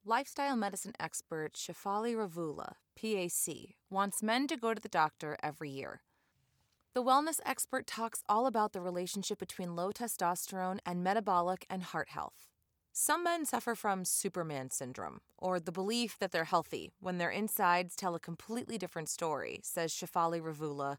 Lifestyle medicine expert Shefali Ravula, PAC, wants men to go to the doctor every year. The wellness expert talks all about the relationship between low testosterone and metabolic and heart health. Some men suffer from Superman syndrome, or the belief that they're healthy when their insides tell a completely different story, says Shefali Ravula,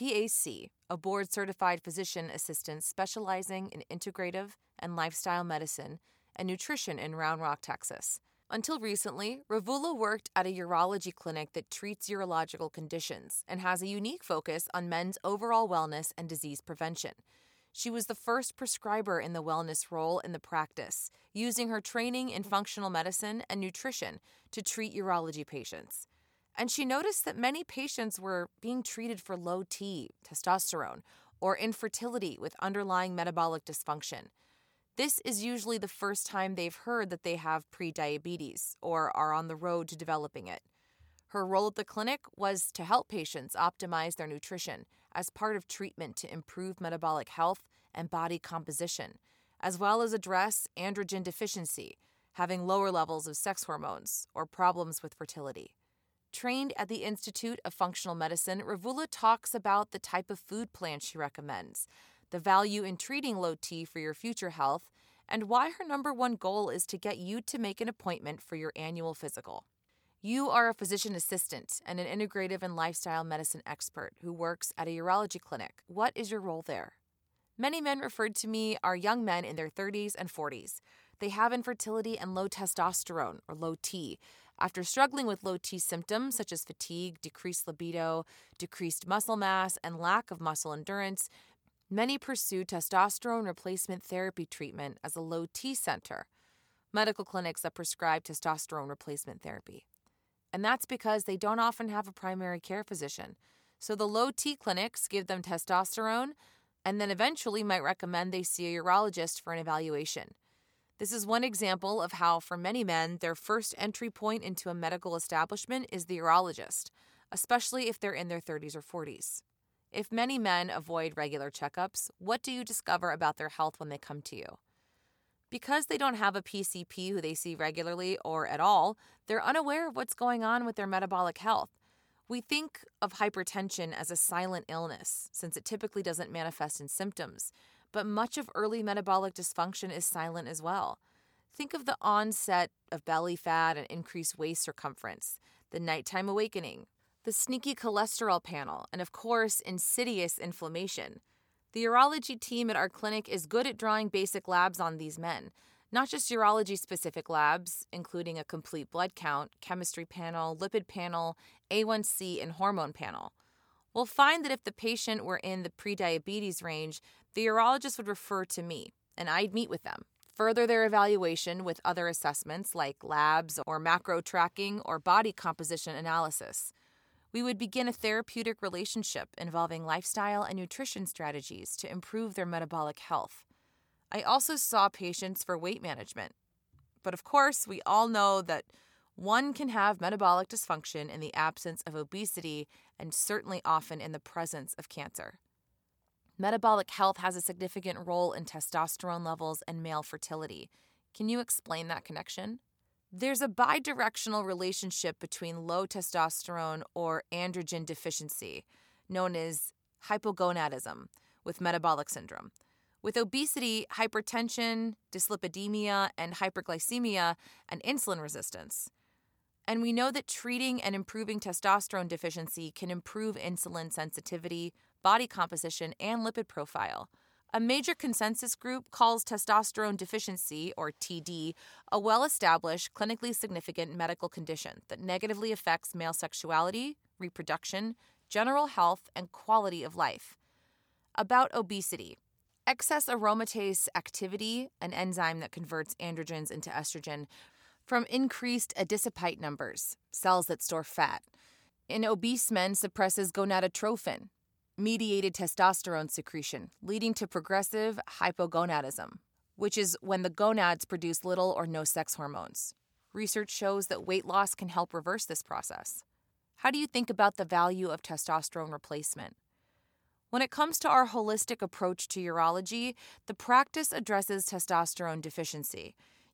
PAC, a board-certified physician assistant specializing in integrative and lifestyle medicine and nutrition in Round Rock, Texas. Until recently, Ravula worked at a urology clinic that treats urological conditions and has a unique focus on men's overall wellness and disease prevention. She was the first prescriber in the wellness role in the practice, using her training in functional medicine and nutrition to treat urology patients. And she noticed that many patients were being treated for low T, testosterone, or infertility with underlying metabolic dysfunction. This is usually the first time they've heard that they have prediabetes or are on the road to developing it. Her role at the clinic was to help patients optimize their nutrition as part of treatment to improve metabolic health and body composition, as well as address androgen deficiency, having lower levels of sex hormones, or problems with fertility. Trained at the Institute of Functional Medicine, Ravula talks about the type of food plan she recommends, the value in treating low T for your future health, and why her number one goal is to get you to make an appointment for your annual physical. You are a physician assistant and an integrative and lifestyle medicine expert who works at a urology clinic. What is your role there? Many men referred to me are young men in their 30s and 40s. They have infertility and low testosterone, or low T. After struggling with low T symptoms such as fatigue, decreased libido, decreased muscle mass, and lack of muscle endurance, many pursue testosterone replacement therapy treatment as a low T center, medical clinics that prescribe testosterone replacement therapy. And that's because they don't often have a primary care physician. So the low T clinics give them testosterone and then eventually might recommend they see a urologist for an evaluation. This is one example of how, for many men, their first entry point into a medical establishment is the urologist, especially if they're in their 30s or 40s. If many men avoid regular checkups, what do you discover about their health when they come to you? Because they don't have a PCP who they see regularly or at all, they're unaware of what's going on with their metabolic health. We think of hypertension as a silent illness, since it typically doesn't manifest in symptoms, but much of early metabolic dysfunction is silent as well. Think of the onset of belly fat and increased waist circumference, the nighttime awakening, the sneaky cholesterol panel, and of course, insidious inflammation. The urology team at our clinic is good at drawing basic labs on these men, not just urology-specific labs, including a complete blood count, chemistry panel, lipid panel, A1C, and hormone panel. We'll find that if the patient were in the prediabetes range, the urologist would refer to me, and I'd meet with them, further their evaluation with other assessments like labs or macro tracking or body composition analysis. We would begin a therapeutic relationship involving lifestyle and nutrition strategies to improve their metabolic health. I also saw patients for weight management. But of course, we all know that one can have metabolic dysfunction in the absence of obesity and certainly often in the presence of cancer. Metabolic health has a significant role in testosterone levels and male fertility. Can you explain that connection? There's a bidirectional relationship between low testosterone or androgen deficiency, known as hypogonadism, with metabolic syndrome. With obesity, hypertension, dyslipidemia, and hyperglycemia, and insulin resistance. And we know that treating and improving testosterone deficiency can improve insulin sensitivity, body composition, and lipid profile. A major consensus group calls testosterone deficiency, or TD, a well-established, clinically significant medical condition that negatively affects male sexuality, reproduction, general health, and quality of life. About obesity. Excess aromatase activity, an enzyme that converts androgens into estrogen, from increased adipocyte numbers, cells that store fat, in obese men suppresses gonadotrophin, mediated testosterone secretion, leading to progressive hypogonadism, which is when the gonads produce little or no sex hormones. Research shows that weight loss can help reverse this process. How do you think about the value of testosterone replacement? When it comes to our holistic approach to urology, the practice addresses testosterone deficiency.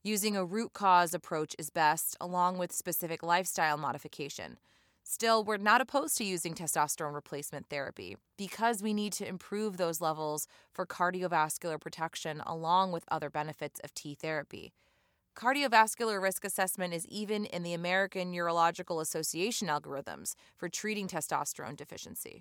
Using a root cause approach is best, along with specific lifestyle modification. Still, we're not opposed to using testosterone replacement therapy because we need to improve those levels for cardiovascular protection along with other benefits of T therapy. Cardiovascular risk assessment is even in the American Urological Association algorithms for treating testosterone deficiency.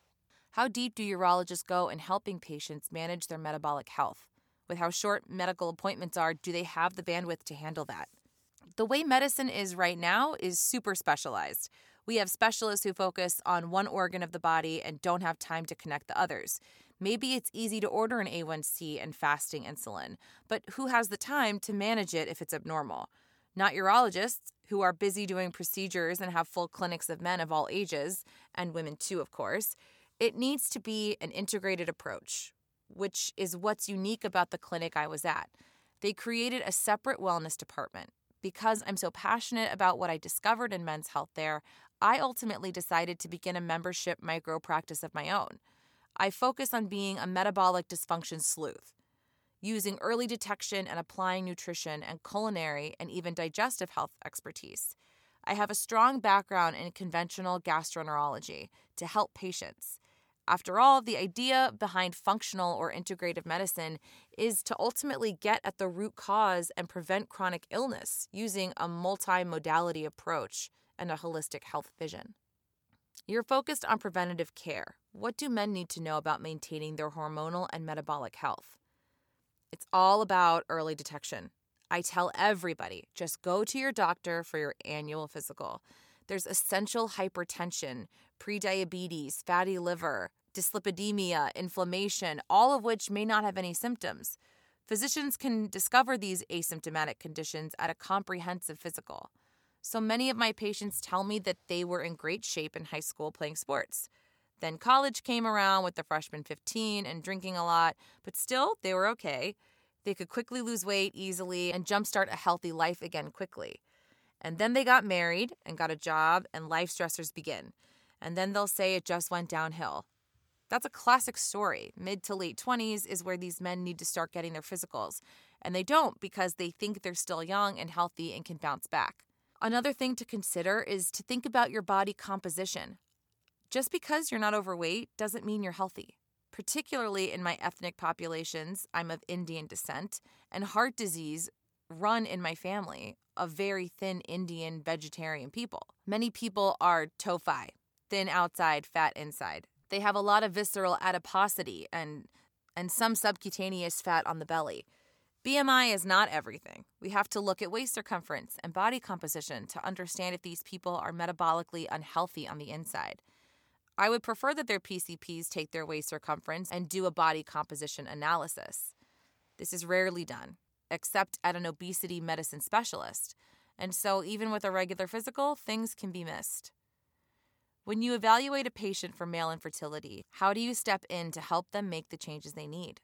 How deep do urologists go in helping patients manage their metabolic health? With how short medical appointments are, do they have the bandwidth to handle that? The way medicine is right now is super specialized. We have specialists who focus on one organ of the body and don't have time to connect the others. Maybe it's easy to order an A1C and fasting insulin, but who has the time to manage it if it's abnormal? Not urologists, who are busy doing procedures and have full clinics of men of all ages, and women too, of course. It needs to be an integrated approach, which is what's unique about the clinic I was at. They created a separate wellness department. Because I'm so passionate about what I discovered in men's health there, I ultimately decided to begin a membership micro practice of my own. I focus on being a metabolic dysfunction sleuth, using early detection and applying nutrition and culinary and even digestive health expertise. I have a strong background in conventional gastroenterology to help patients. After all, the idea behind functional or integrative medicine is to ultimately get at the root cause and prevent chronic illness using a multimodality approach and a holistic health vision. You're focused on preventative care. What do men need to know about maintaining their hormonal and metabolic health? It's all about early detection. I tell everybody, just go to your doctor for your annual physical. There's essential hypertension, prediabetes, fatty liver, dyslipidemia, inflammation, all of which may not have any symptoms. Physicians can discover these asymptomatic conditions at a comprehensive physical. So many of my patients tell me that they were in great shape in high school playing sports. Then college came around with the freshman 15 and drinking a lot, but still, they were okay. They could quickly lose weight easily and jumpstart a healthy life again quickly. And then they got married and got a job and life stressors begin. And then they'll say it just went downhill. That's a classic story. Mid to late 20s is where these men need to start getting their physicals. And they don't because they think they're still young and healthy and can bounce back. Another thing to consider is to think about your body composition. Just because you're not overweight doesn't mean you're healthy. Particularly in my ethnic populations, I'm of Indian descent, and heart disease run in my family of very thin Indian vegetarian people. Many people are TOFI, thin outside, fat inside. They have a lot of visceral adiposity and some subcutaneous fat on the belly. BMI is not everything. We have to look at waist circumference and body composition to understand if these people are metabolically unhealthy on the inside. I would prefer that their PCPs take their waist circumference and do a body composition analysis. This is rarely done, except at an obesity medicine specialist, and so even with a regular physical, things can be missed. When you evaluate a patient for male infertility, how do you step in to help them make the changes they need?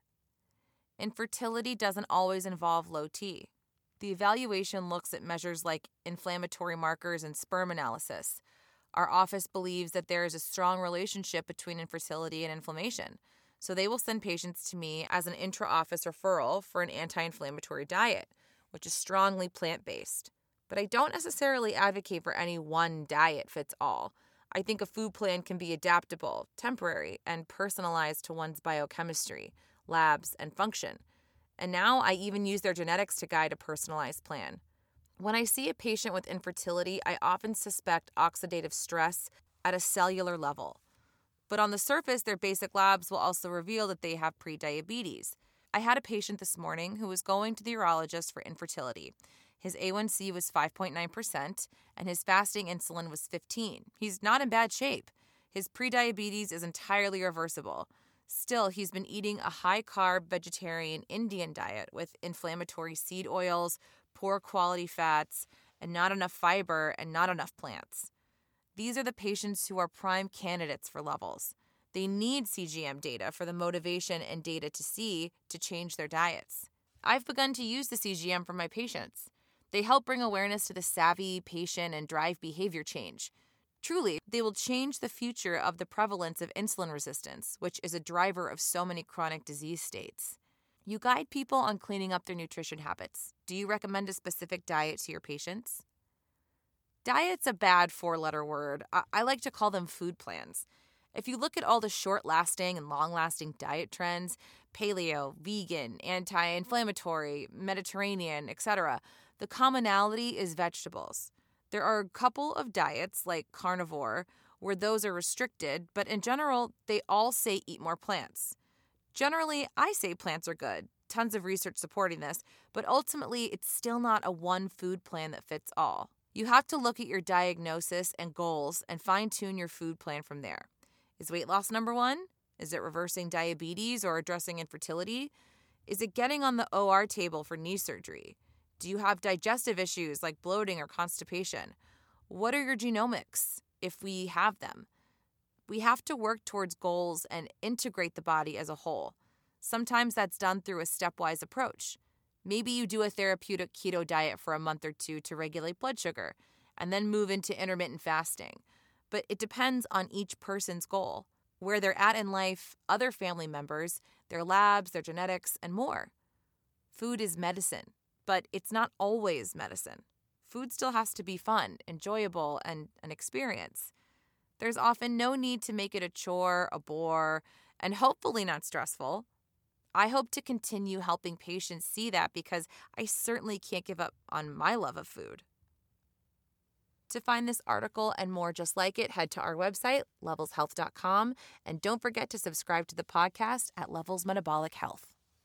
Infertility doesn't always involve low T. The evaluation looks at measures like inflammatory markers and sperm analysis. Our office believes that there is a strong relationship between infertility and inflammation, so they will send patients to me as an intra-office referral for an anti-inflammatory diet, which is strongly plant-based. But I don't necessarily advocate for any one diet fits all. I think a food plan can be adaptable, temporary, and personalized to one's biochemistry, labs, and function. And now I even use their genetics to guide a personalized plan. When I see a patient with infertility, I often suspect oxidative stress at a cellular level. But on the surface, their basic labs will also reveal that they have prediabetes. I had a patient this morning who was going to the urologist for infertility. His A1C was 5.9%, and his fasting insulin was 15. He's not in bad shape. His prediabetes is entirely reversible. Still, he's been eating a high-carb vegetarian Indian diet with inflammatory seed oils, poor quality fats, and not enough fiber and not enough plants. These are the patients who are prime candidates for levels. They need CGM data for the motivation and data to see to change their diets. I've begun to use the CGM for my patients. They help bring awareness to the savvy patient and drive behavior change. Truly, they will change the future of the prevalence of insulin resistance, which is a driver of so many chronic disease states. You guide people on cleaning up their nutrition habits. Do you recommend a specific diet to your patients? Diet's a bad four-letter word. I like to call them food plans. If you look at all the short-lasting and long-lasting diet trends, paleo, vegan, anti-inflammatory, Mediterranean, etc., the commonality is vegetables. There are a couple of diets, like carnivore, where those are restricted, but in general, they all say eat more plants. Generally, I say plants are good. Tons of research supporting this, but ultimately, it's still not a one food plan that fits all. You have to look at your diagnosis and goals and fine-tune your food plan from there. Is weight loss number one? Is it reversing diabetes or addressing infertility? Is it getting on the OR table for knee surgery? Do you have digestive issues like bloating or constipation? What are your genomics, if we have them? We have to work towards goals and integrate the body as a whole. Sometimes that's done through a stepwise approach. Maybe you do a therapeutic keto diet for a month or two to regulate blood sugar, and then move into intermittent fasting. But it depends on each person's goal, where they're at in life, other family members, their labs, their genetics, and more. Food is medicine, but it's not always medicine. Food still has to be fun, enjoyable, and an experience. There's often no need to make it a chore, a bore, and hopefully not stressful. I hope to continue helping patients see that because I certainly can't give up on my love of food. To find this article and more just like it, head to our website, levelshealth.com, and don't forget to subscribe to the podcast at Levels Metabolic Health.